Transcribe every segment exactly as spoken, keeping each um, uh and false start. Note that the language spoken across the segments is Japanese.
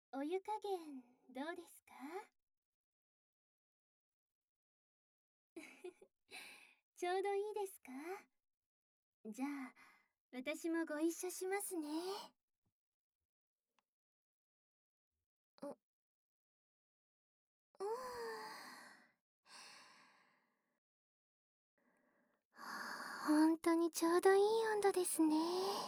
お湯加減どうですか？ちょうどいいですか？じゃあ、私もご一緒しますね。う、うーん。ほんとにちょうどいい温度ですね。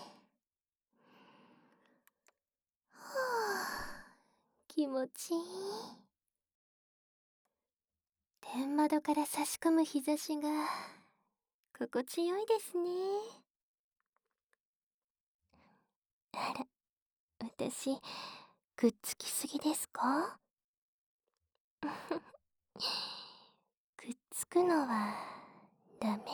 はあ、気持ちいい。天窓から差し込む日差しが心地よいですね。あら、私、くっつきすぎですか？くっつくのはダメ？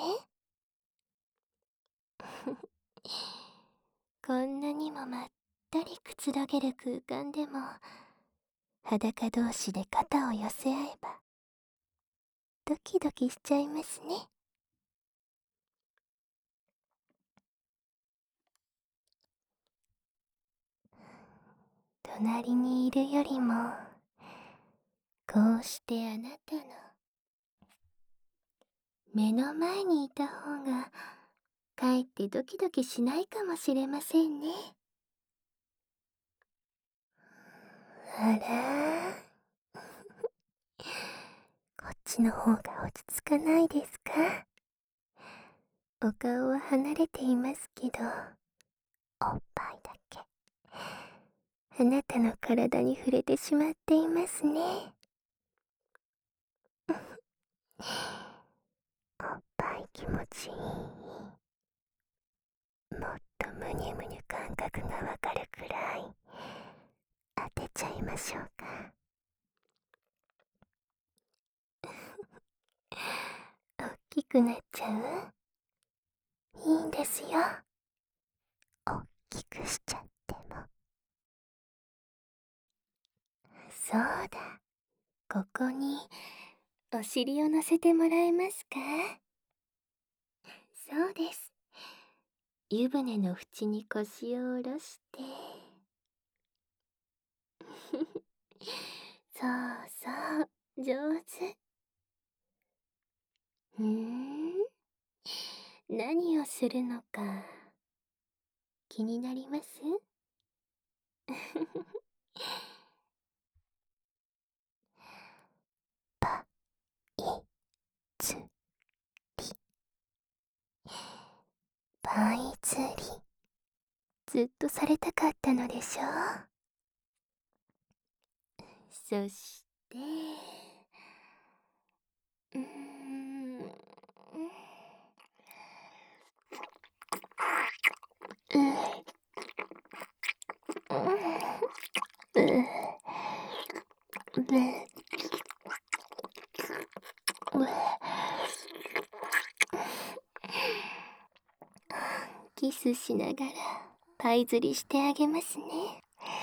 こんなにもまったりくつろげる空間でも、裸同士で肩を寄せ合えば、ドキドキしちゃいますね。隣にいるよりも、こうしてあなたの目の前にいた方が、かえってドキドキしないかもしれませんね。あらこっちの方が落ち着かないですか？お顔は離れていますけど、おっぱいだけあなたの体に触れてしまっていますね。おっぱい気持ちいい。もっとむにゅむにゅ感覚がわかるくらい当てちゃいましょうか。おっきくなっちゃう？いいんですよ。おっきくしちゃっても。そうだ。ここにお尻を乗せてもらえますか？そうです。湯船の縁に腰を下ろして。そうそう、上手。うーん、何をするのか気になります？パイ釣り、パイ釣り、ずっとされたかったのでしょう？そして、うーん、う、う、う、う、キスしながらパイ釣りしてあげますね。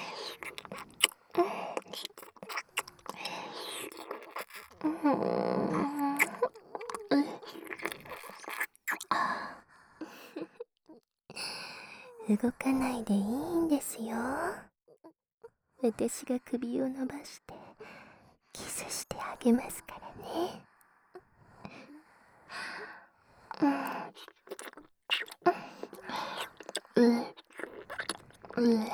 うーん、動かないでいいんですよ。私が首を伸ばしてキスしてあげますからね。うん、うん、うん、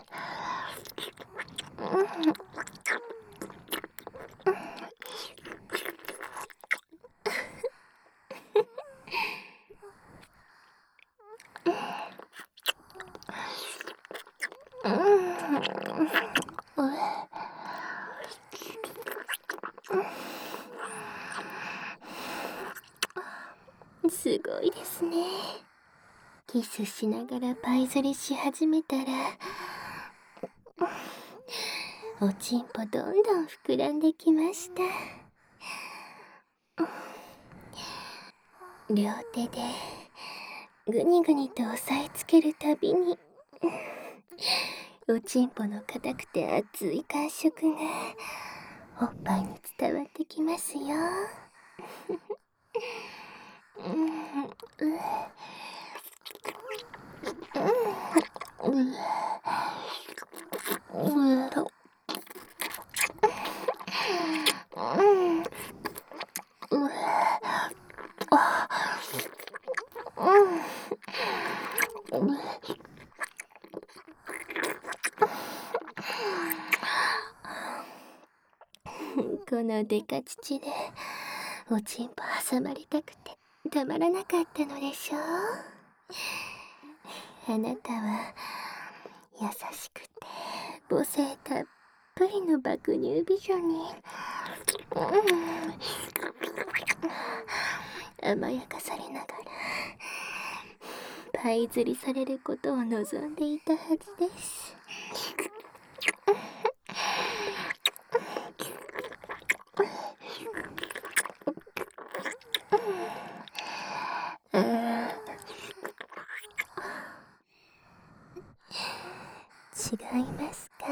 すごいですね。キスしながらパイ釣りし始めたら、おちんぽどんどん膨らんできました。両手でぐにぐにと押さえつけるたびに、おちんぽの硬くて熱い感触がおっぱいに伝わってきますよ。うん、う、うん、う、う、 このデカ乳でおちんぽ挟まりたくてたまらなかったのでしょう。あなたは優しくて母性たっぷりの爆乳美女に、うん、甘やかされながらパイ釣りされることを望んでいたはずです。違いますか？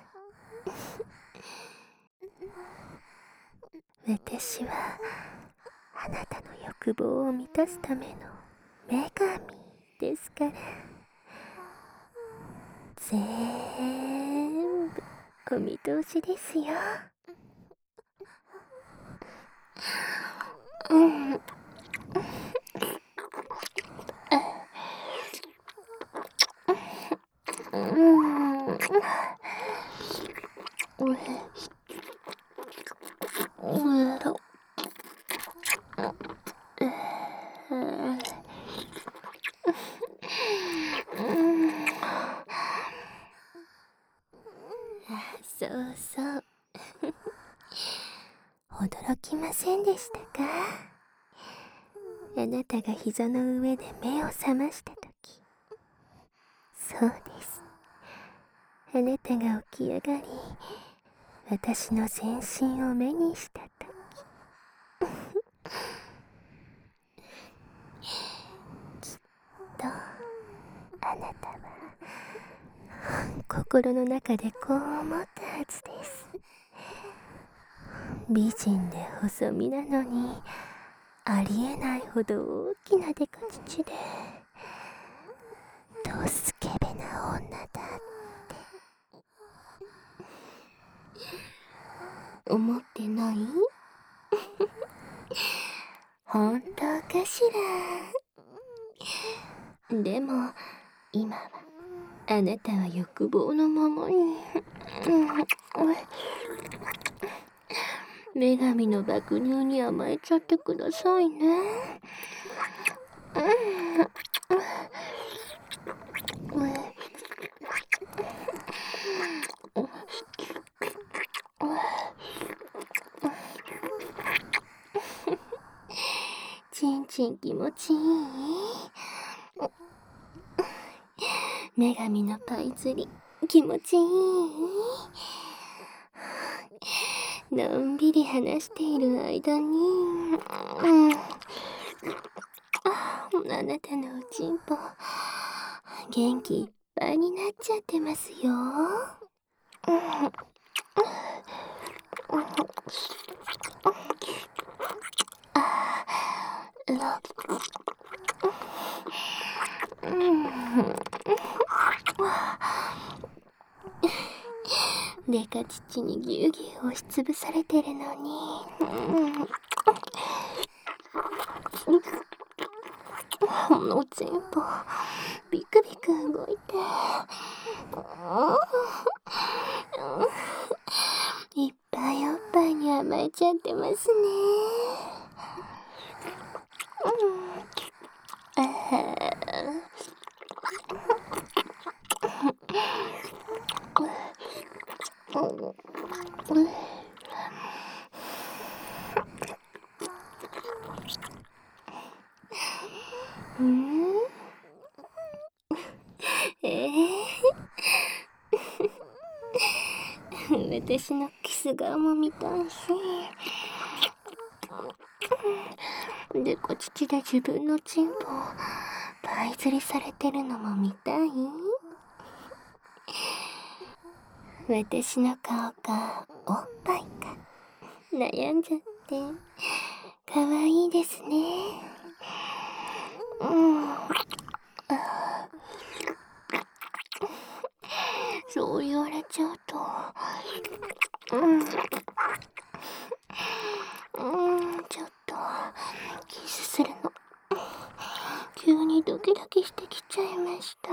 私はあなたの欲望を満たすための女神ですから。全部お見通しですよ。うん。うん。うんそうそう。驚きませんでしたか？あなたが膝の上で目を覚ましたとき。そうです。あなたが起き上がり、私の全身を目にしたとき。きっとあなたは心の中でこう思ったはずです。美人で細身なのにありえないほど大きなデカ乳でドスケベな女だって思ってない？本当かしら？でも今はあなたは欲望のままに、女神の爆乳に甘えちゃってくださいね。ちんちん気持ちいい？女神のパイ釣り気持ちいい？のんびり話している間に、うん、あなたのおちんぽ元気いっぱいになっちゃってますよ。デカ乳にぎゅうぎゅう押しつぶされてるのに、うん、おちんぽビクビク動いて、いっぱいおっぱいに甘えちゃってますね。うん、あうん、えー、私のキス顔も見たいし、デカ乳で自分のチンポをパイ釣りされてるのも見たい？私の顔かおっぱいか悩んじゃってかわいいですね。うん、そう言われちゃうと、うん、うん、ちょっとキスするの急にドキドキしてきちゃいました。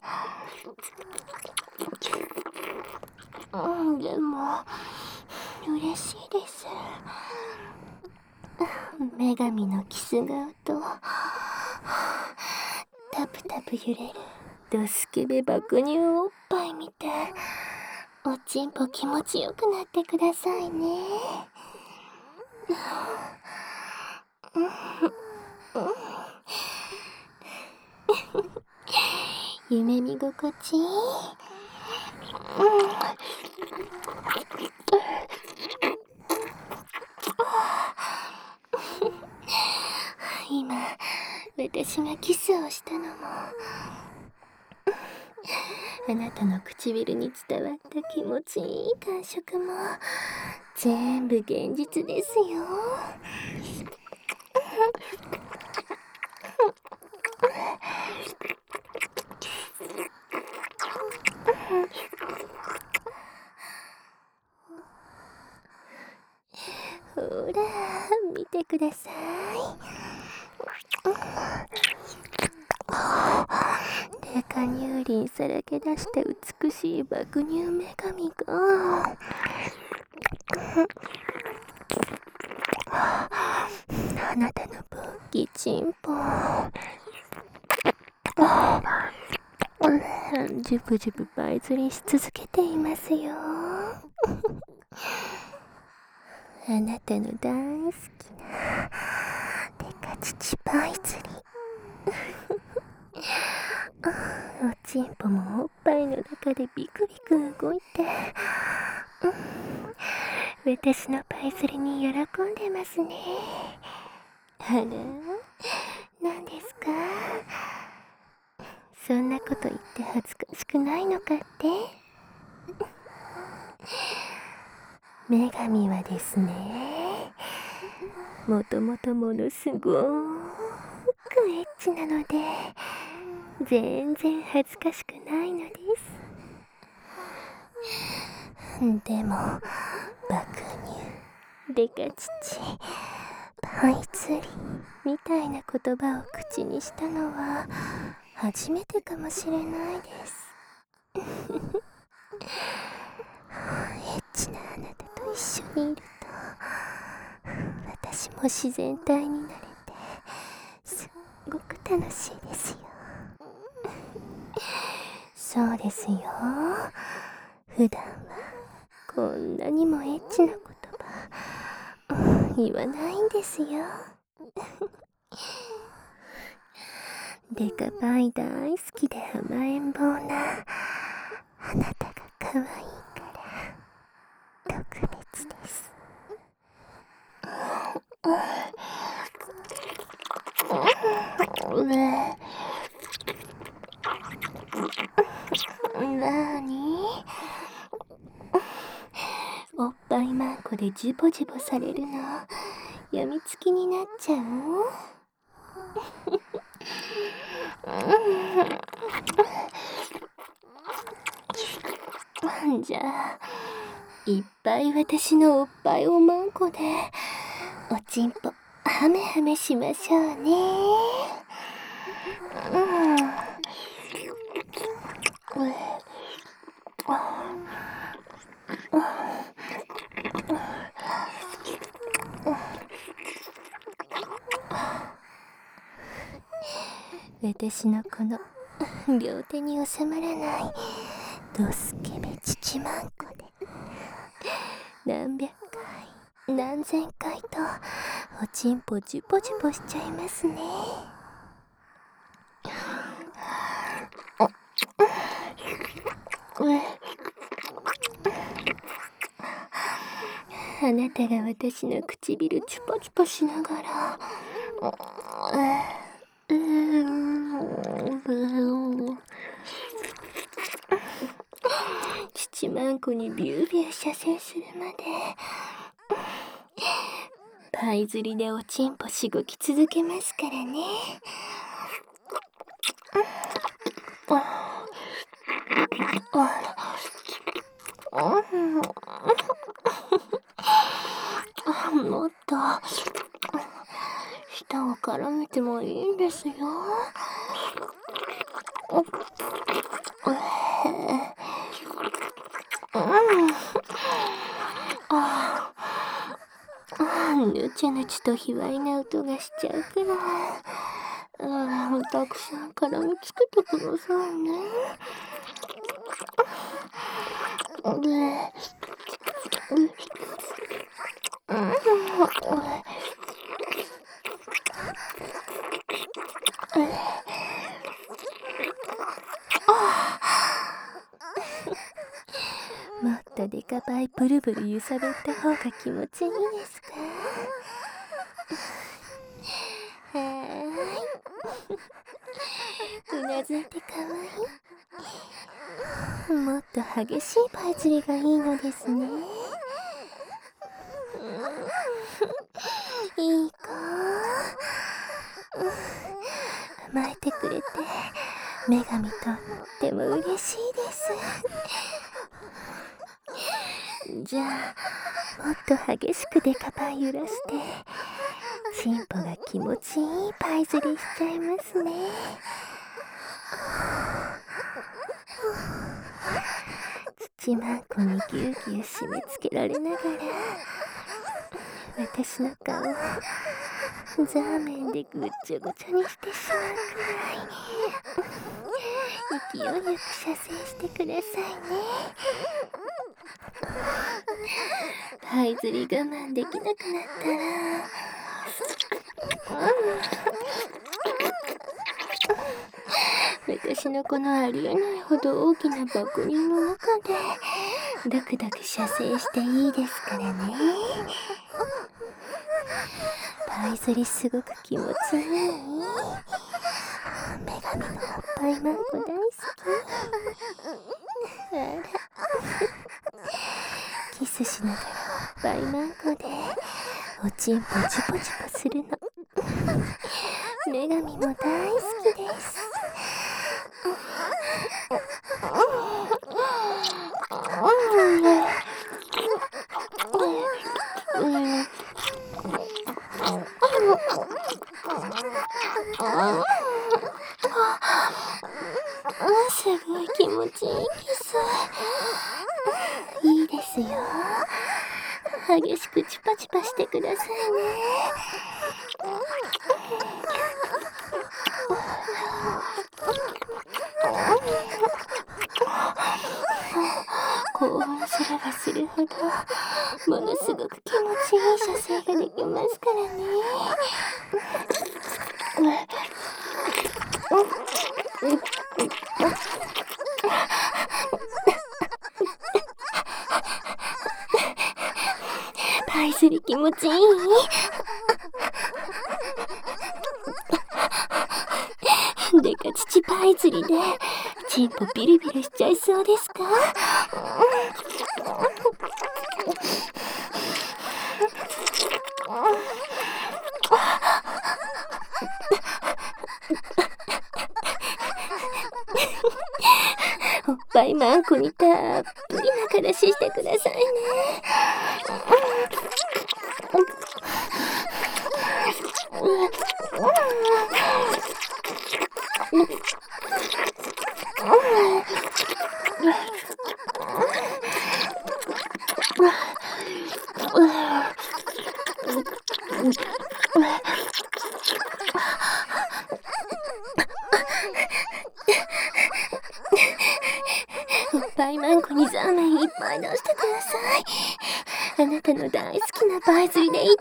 うん、でも嬉しいです。女神のキス顔とタプタプ揺れるドスケベ爆乳おっぱい見て、おちんぽ気持ちよくなってくださいね。夢見心地いい。今私がキスをしたのもあなたの唇に伝わった気持ちいい感触も全部現実ですよ。ほら見てください。デカ乳輪さらけ出した美しい爆乳女神があなたのポッキチンポジュブジュブバイ釣りし続けていますよ。あなたの大好きなデカ乳バイ釣りおちんぽもおっぱいの中でビクビク動いて、うん、私のパイ釣りに喜んでますね。あら、何ですか？そんなこと言って恥ずかしくないのかって？女神はですね、もともとものすごくエッチなので全然恥ずかしくないのです。でも爆乳、デカ乳、パイ釣りみたいな言葉を口にしたのは初めてかもしれないです。エッチなあなたと一緒にいると私も自然体になれてすっごく楽しいですよ。そうですよ、普段はこんなにもエッチな言葉言わないんですよ。デカパイ大好きで甘えん坊なあなたが可愛いから特別です。なーに？おっぱいマンコでジュボジュボされるのやみつきになっちゃう？じゃあいっぱい私のおっぱいをマンコでおちんぽハメハメしましょうね。私のこの両手に収まらないドスケベ乳マンコで何百回何千回とおちんぽジュポジュポしちゃいますね。あなたが私の唇チュポチュポしながら七万個にビュービュー射精するまでパイ釣りでおちんぽしごき続けますからね。もっと舌を絡めてもいいんですよ。あちゃぬちと卑猥な音がしちゃうから、ああ、たくさん絡みつけてくださいね。で、うん、もっとデカパイブルブル揺さぶった方が気持ちいいですか？はーい。うなずいてかわいい。もっと激しいパイ釣りがいいのですね。いい子。甘えてくれて女神とっても嬉しいです。じゃあもっと激しくデカパイ揺らしてチンポが気持ちいいパイ釣りしちゃいますね。土まんこにぎゅうぎゅう締め付けられながら私の顔をザーメンでぐっちゃぐちゃにしてしまうくらい勢いよく射精してくださいね。パイ釣り我慢できなくなったら、私のこのありえないほど大きな爆乳の中でダクダク射精していいですからね。パイ釣りすごく気持ちいい。女神のおっぱいマンコ大好き。あらキスしながらおっぱいマンコでおちんぽチポチポするの女神も大好きです。すごい気持ちいいキス。いいですよ。激しくチパチパしてくださいね。興奮すればするほどものすごく気持ちいい射精ができますからね。パイ釣り気持ちいい？でか乳パイ釣りでチンポビリビリしちゃいそうですか？おっぱいマンコにたっぷりなからししてくださいね。おっぱいマンコにザーメンいっぱい出してください。あなたの大好きなパイ釣りでいって。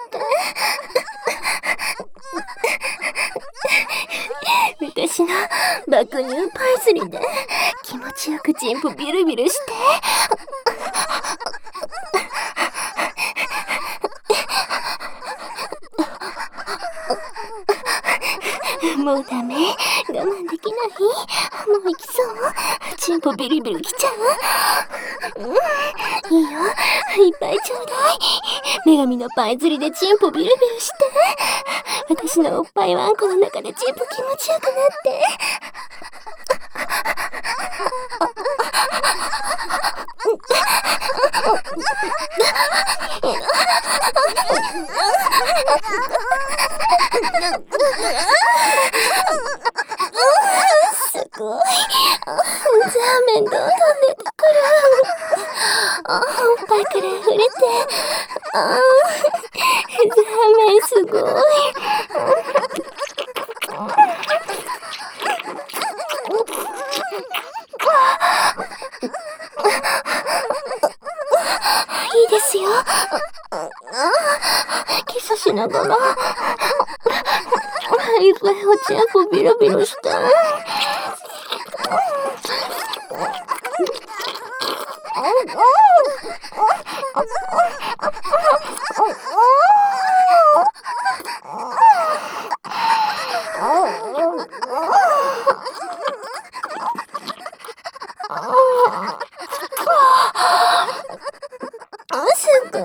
私の爆乳パイ釣りで気持ちよくチンポビルビルして。もうダメ、我慢できない。もう行きそう。チンポビリビリきちゃう。うん、いいよ、いっぱいちょうだい。女神のパイ釣りでチンポビリビリして。私のおっぱいワンコの中でチンポ気持ちよくなって。すごい。ザーメンどんどん出てくる。 あ、おっぱいから溢れて、あー、ザーメンすごい。いいですよ。キスしながら、いっぱいおちんぽビロビロした。すごい。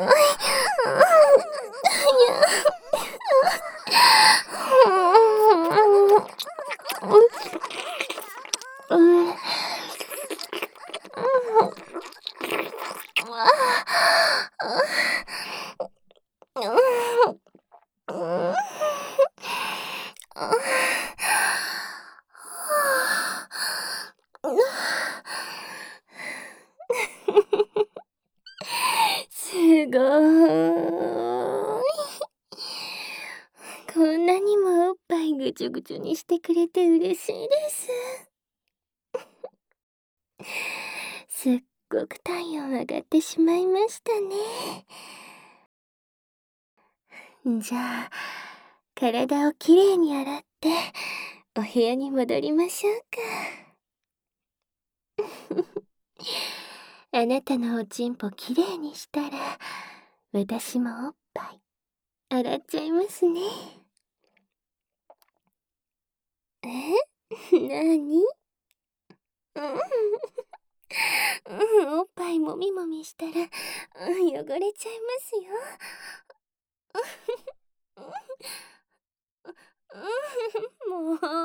すごーい。こんなにもおっぱいぐちゅぐちゅにしてくれて嬉しいです。すっごく体温上がってしまいましたね。じゃあ、体をきれいに洗って、お部屋に戻りましょうか。あなたのおちんぽきれいにしたら、私もおっぱい、洗っちゃいますね。え？なに？うん、おっぱいもみもみしたら、うん、汚れちゃいますよ。もう。